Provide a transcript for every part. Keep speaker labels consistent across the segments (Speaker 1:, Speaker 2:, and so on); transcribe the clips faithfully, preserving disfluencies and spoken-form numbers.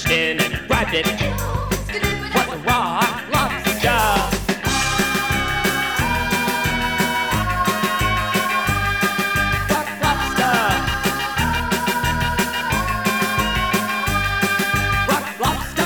Speaker 1: reached in and grabbed it. Was a rock lobster. Rock lobster. Rock lobster.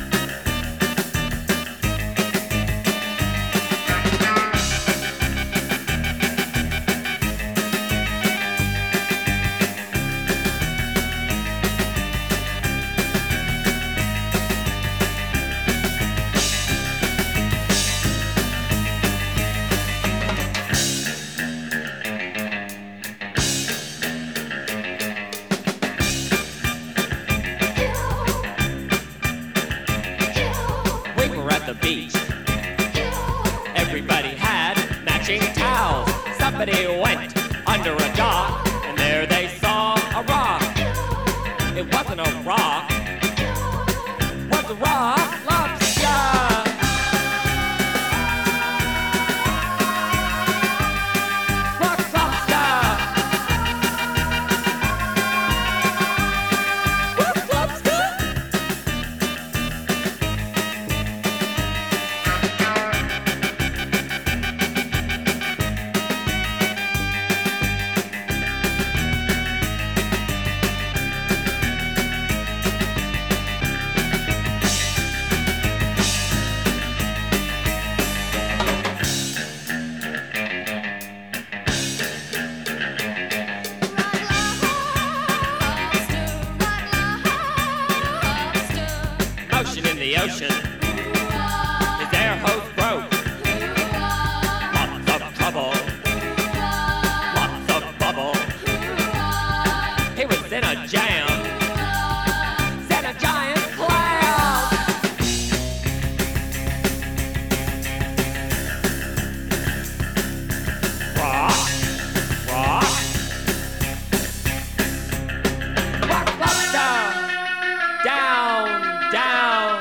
Speaker 1: We were at the beach. Everybody had matching towels. Somebody went under a dock, and there they saw a rock. It wasn't a rock. It was a rock lobster. Rock lobster. Rock lobster. Motion in the ocean. His air hose broke. Lots of trouble. Lots of bubble. He was in a jam. Set a giant clam. Rock. Rock. Rock lobster. Down. Down.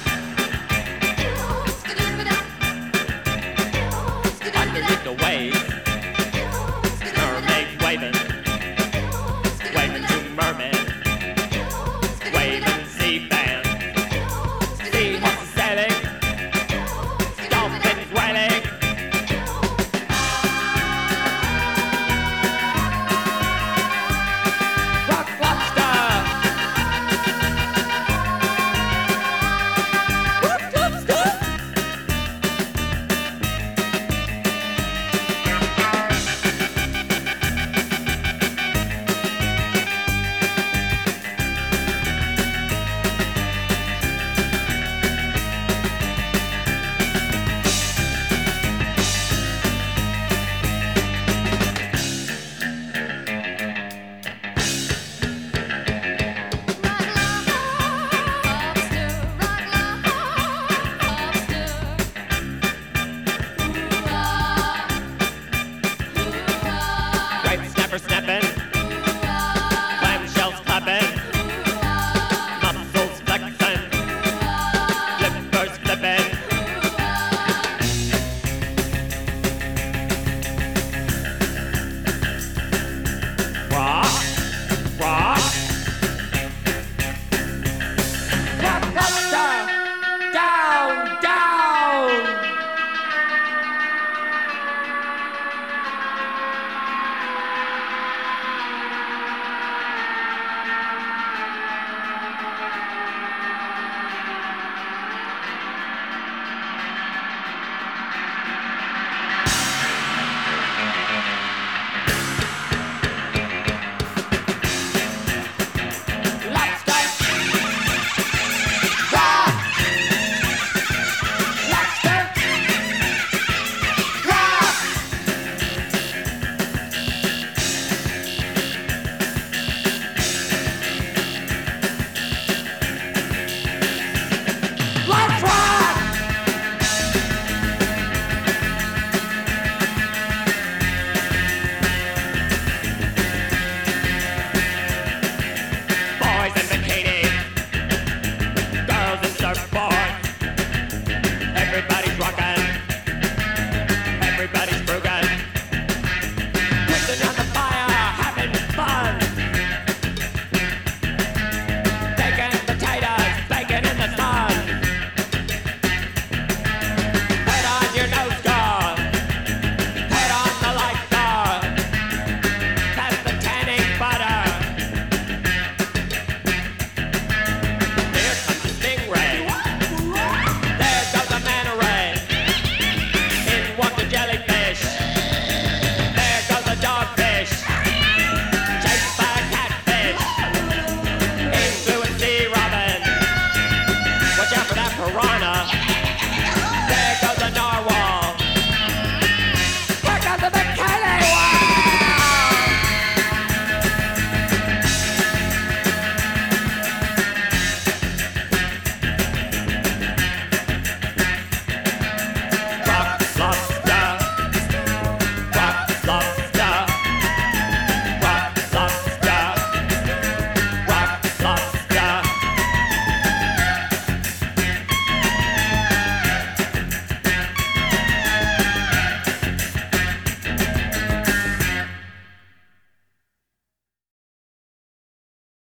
Speaker 1: Underneath the waves.